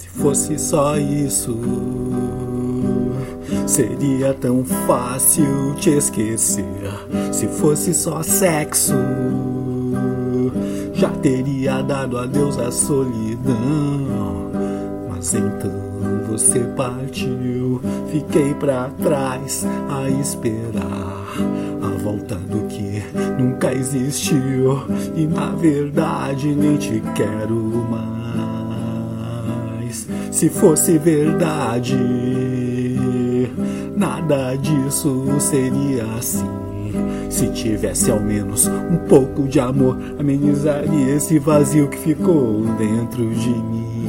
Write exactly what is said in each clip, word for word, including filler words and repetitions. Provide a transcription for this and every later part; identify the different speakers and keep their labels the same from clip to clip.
Speaker 1: Se fosse só isso, seria tão fácil te esquecer. Se fosse só sexo, já teria dado adeus à solidão. Mas então você partiu, fiquei pra trás a esperar a volta do que nunca existiu. E na verdade nem te quero mais. Se fosse verdade, nada disso seria assim. Se tivesse ao menos um pouco de amor, amenizaria esse vazio que ficou dentro de mim.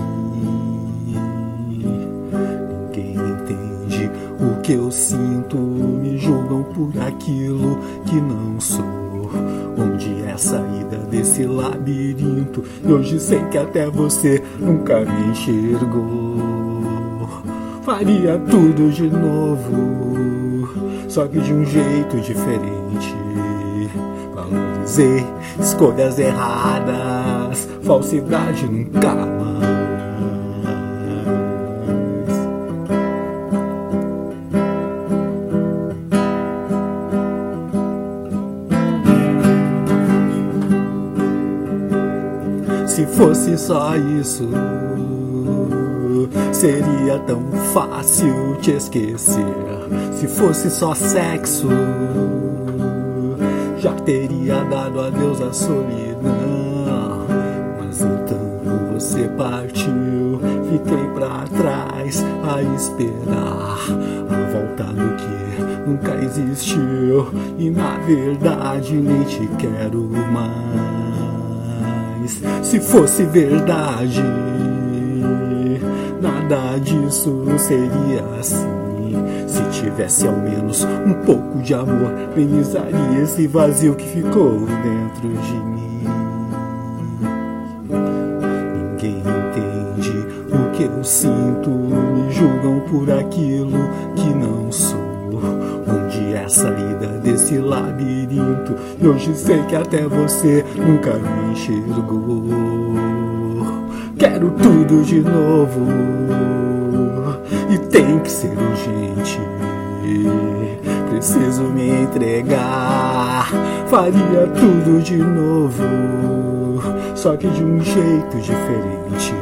Speaker 1: Ninguém entende o que eu sinto, me julgam por aquilo que não sou. Onde é a saída desse labirinto? E hoje sei que até você nunca me enxergou. Faria tudo de novo, só que de um jeito diferente. Valorizei escolhas erradas, falsidade nunca mais. Se fosse só isso, seria tão fácil te esquecer. Se fosse só sexo, já teria dado adeus à solidão. Mas então você partiu, fiquei pra trás a esperar a volta do que nunca existiu. E na verdade nem te quero mais. Se fosse verdade, nada disso seria assim. Se tivesse ao menos um pouco de amor, amenizaria esse vazio que ficou dentro de mim. Ninguém entende o que eu sinto, me julgam por aquilo que não sou. Onde é a saída desse labirinto? E hoje sei que até você nunca me enxergou. Quero tudo de novo, e tem que ser urgente. Preciso me entregar, faria tudo de novo, só que de um jeito diferente.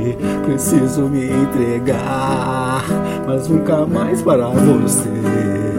Speaker 1: Preciso me entregar, mas nunca mais para você.